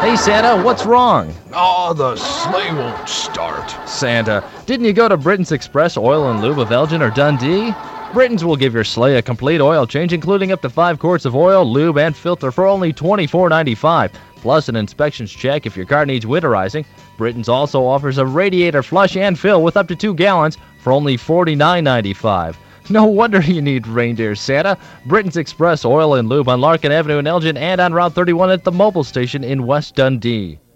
Hey Santa, what's wrong? Oh, the sleigh won't start. Santa, didn't you go to Britain's Express Oil and Lube of Elgin or Dundee? Britain's will give your sleigh a complete oil change, including up to 5 quarts of oil, lube, and filter for only $24.95, plus an inspections check if your car needs winterizing. Britain's also offers a radiator flush and fill with up to 2 gallons for only $49.95. No wonder you need reindeer, Santa. Britain's Express Oil and Lube on Larkin Avenue in Elgin and on Route 31 at the Mobil Station in West Dundee.